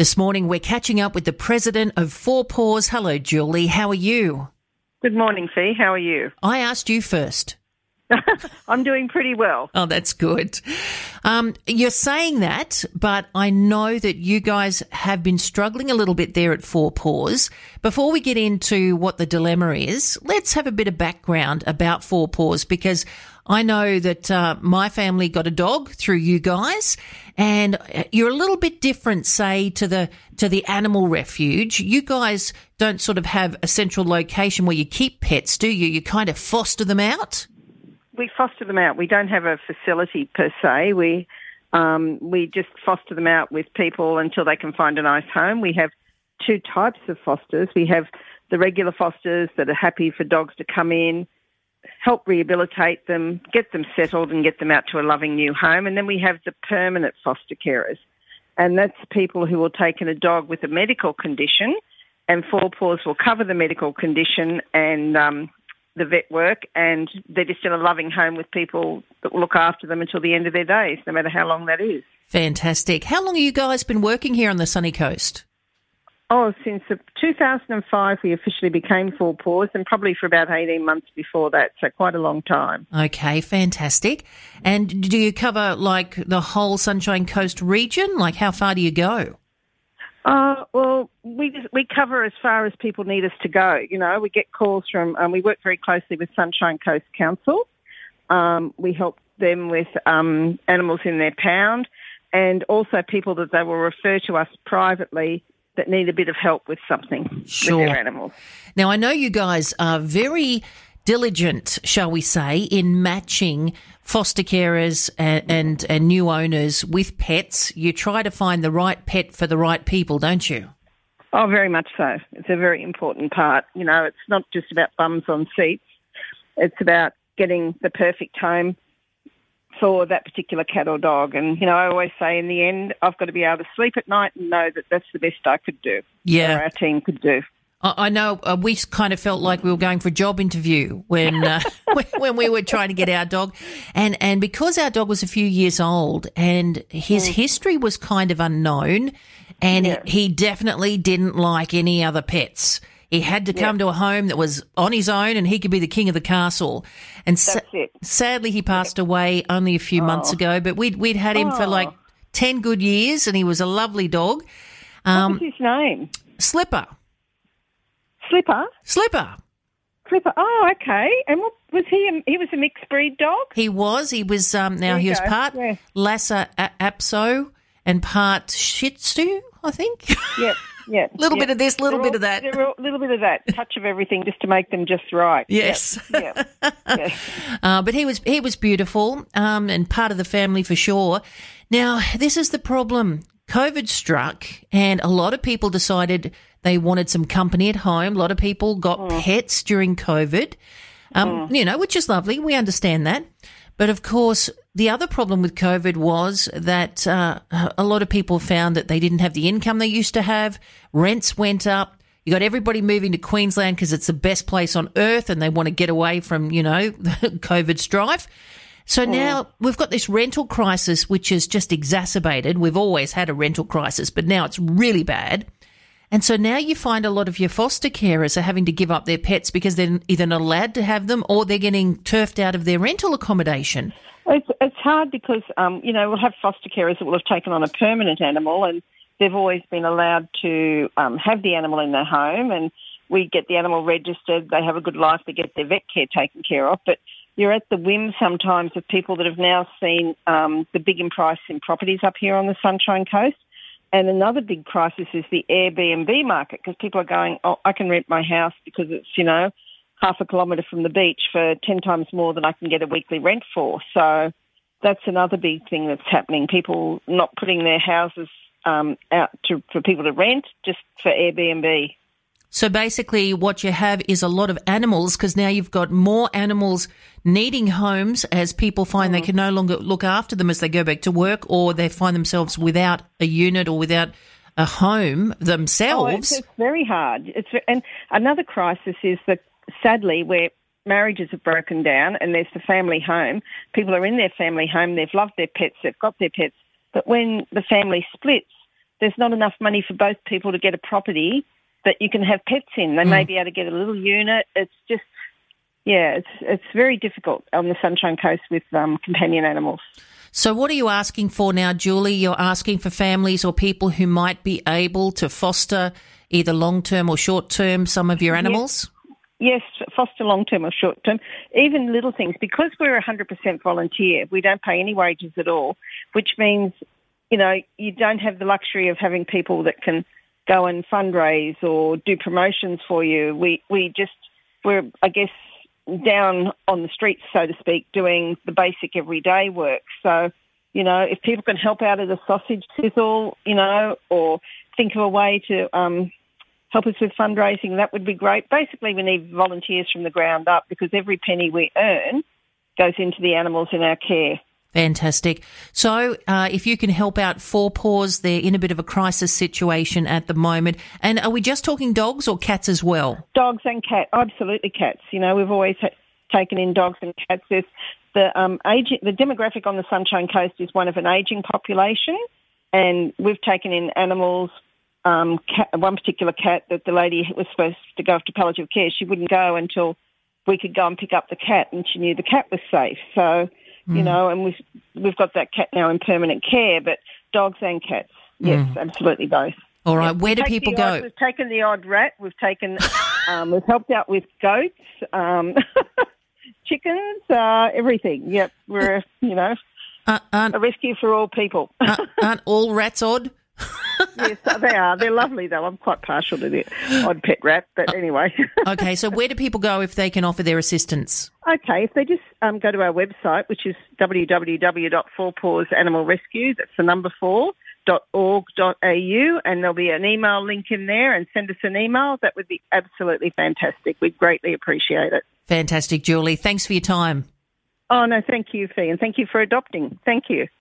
This morning we're catching up with the president of Four Paws. Hello, Julie. How are you? Good morning, Fee. How are you? I asked you first. I'm doing pretty well. Oh, that's good. You're saying that, but I know that you guys have been struggling a little bit there at Four Paws. Before we get into what the dilemma is, let's have a bit of background about Four Paws, because I know that my family got a dog through you guys, and you're a little bit different, say, to the animal refuge. You guys don't sort of have a central location where you keep pets, do you? You kind of foster them out? We foster them out. We don't have a facility per se. We just foster them out with people until they can find a nice home. We have two types of fosters. We have the regular fosters that are happy for dogs to come in, help rehabilitate them, get them settled and get them out to a loving new home. And then we have the permanent foster carers. And that's people who will take in a dog with a medical condition, and Four Paws will cover the medical condition and the vet work, and they're just in a loving home with people that will look after them until the end of their days, no matter how long that is. Fantastic. How long have you guys been working here on the sunny coast? Oh, since 2005 we officially became Four Paws, and probably for about 18 months before that, so quite a long time. Okay, fantastic. And do you cover, like, the whole Sunshine Coast region? Like, how far do you go? Well, we cover as far as people need us to go. You know, we get calls from, we work very closely with Sunshine Coast Council. We help them with animals in their pound, and also people that they will refer to us privately that need a bit of help with something with their animals. Now, I know you guys are very diligent, shall we say, in matching foster carers and new owners with pets. You try to find the right pet for the right people, don't you? Oh, very much so. It's a very important part. You know, it's not just about bums on seats. It's about getting the perfect home for that particular cat or dog. And, you know, I always say in the end, I've got to be able to sleep at night and know that that's the best I could do, or our team could do. I know we kind of felt like we were going for a job interview when when we were trying to get our dog. And because our dog was a few years old and his history was kind of unknown, and he definitely didn't like any other pets. He had to come to a home that was on his own and he could be the king of the castle. And sadly, he passed away only a few months ago, but we'd had him for like 10 good years, and he was a lovely dog. What was his name? Slipper. Slipper? Slipper. Slipper. Oh, okay. And what was he? He was a mixed breed dog? He was. Now, he was part Lhasa Apso and part Shih Tzu, I think. Yep. Yeah, little bit of this, little bit of that. A little bit of that, touch of everything, just to make them just right. Yes. Yep. Yes. But he was beautiful, and part of the family for sure. Now, this is the problem. COVID struck, and a lot of people decided they wanted some company at home. A lot of people got pets during COVID, you know, which is lovely. We understand that. But, of course, the other problem with COVID was that a lot of people found that they didn't have the income they used to have. Rents went up. You got everybody moving to Queensland because it's the best place on earth and they want to get away from, you know, COVID strife. So now we've got this rental crisis, which is just exacerbated. We've always had a rental crisis, but now it's really bad. And so now you find a lot of your foster carers are having to give up their pets because they're either not allowed to have them or they're getting turfed out of their rental accommodation. It's hard because, you know, we'll have foster carers that will have taken on a permanent animal, and they've always been allowed to have the animal in their home, and we get the animal registered. They have a good life. They get their vet care taken care of. But you're at the whim sometimes of people that have now seen the big price in properties up here on the Sunshine Coast. And another big crisis is the Airbnb market, because people are going, oh, I can rent my house because it's, you know, half a kilometre from the beach for 10 times more than I can get a weekly rent for. So that's another big thing that's happening. People not putting their houses out for people to rent, just for Airbnb. So basically what you have is a lot of animals, because now you've got more animals needing homes as people find they can no longer look after them as they go back to work, or they find themselves without a unit or without a home themselves. Oh, it's very hard. And another crisis is that, sadly, where marriages have broken down and there's the family home, people are in their family home, they've loved their pets, they've got their pets, but when the family splits, there's not enough money for both people to get a property that you can have pets in. They may be able to get a little unit. It's just, it's very difficult on the Sunshine Coast with companion animals. So what are you asking for now, Julie? You're asking for families or people who might be able to foster either long-term or short-term some of your animals? Yes, foster long-term or short-term. Even little things. Because we're 100% volunteer, we don't pay any wages at all, which means, you don't have the luxury of having people that can go and fundraise or do promotions for you. We're, I guess, down on the streets, so to speak, doing the basic everyday work. So, if people can help out at a sausage sizzle, or think of a way to help us with fundraising, that would be great. Basically, we need volunteers from the ground up because every penny we earn goes into the animals in our care. Fantastic. So if you can help out Four Paws, they're in a bit of a crisis situation at the moment. And are we just talking dogs or cats as well? Dogs and cats, absolutely cats. We've always taken in dogs and cats. There's the demographic on the Sunshine Coast is one of an ageing population, and we've taken in animals. One particular cat that the lady was supposed to go off to palliative care, she wouldn't go until we could go and pick up the cat, and she knew the cat was safe. So, and we've got that cat now in permanent care, but dogs and cats, yes, absolutely both. All right, where do people go? We've taken the odd rat. We've taken, we've helped out with goats, chickens, everything. Yep, we're a rescue for all people. Aren't all rats odd? Yes, they are. They're lovely, though. I'm quite partial to the odd pet rat, but anyway. Okay, so where do people go if they can offer their assistance? Okay, if they just go to our website, which is www.fourpawsanimalrescue, that's the number 4.org.au, and there'll be an email link in there, and send us an email. That would be absolutely fantastic. We'd greatly appreciate it. Fantastic, Julie. Thanks for your time. Oh, no, thank you, Fee, and thank you for adopting. Thank you.